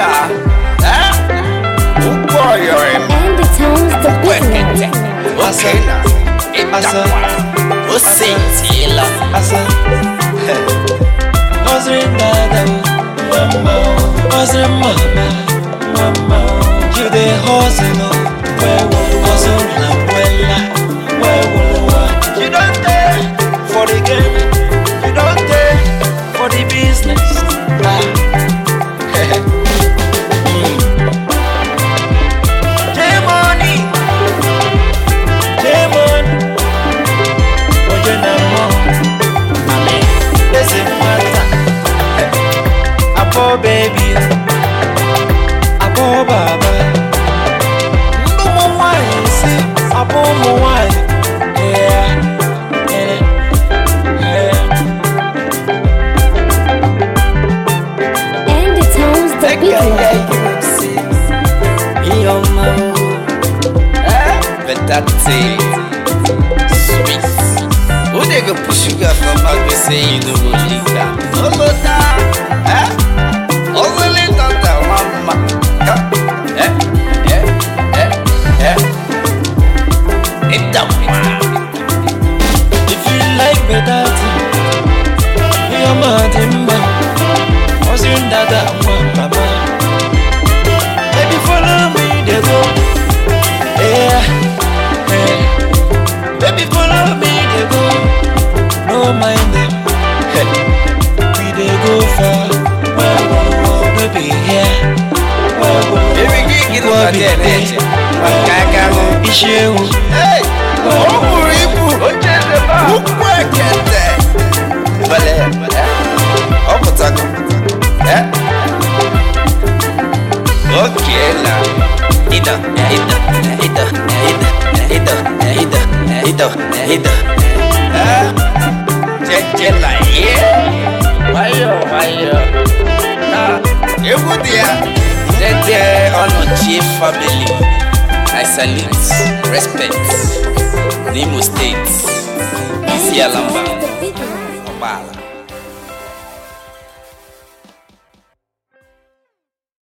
Ola, boy, And the tones the big Asa, você tila, Asa, dada, mama, you the hustle, where will hustle where will you don't dare for the game, you don't dare for the business. Abo baby, abo baba, no more wine, see, abo more wine, yeah. And the tones the big Betate, sweet. Who they go put sugar from my say you know go lick that? Olota, only tata mama. It's up. If you like Bedati, you're mad in my was in dada, mama. Baby, follow me, they go. Yeah. Baby, follow me, they go. No mind them. We they go far. Baby, yeah. Baby, get over there, bitch. Issue. Hey, Muribu, who work at that? Okay, now. Ida. Jejela, yeah. Why? You good there? Jeje on chief family. I salute, respect. Nimo State. Isi Alamba. Obala.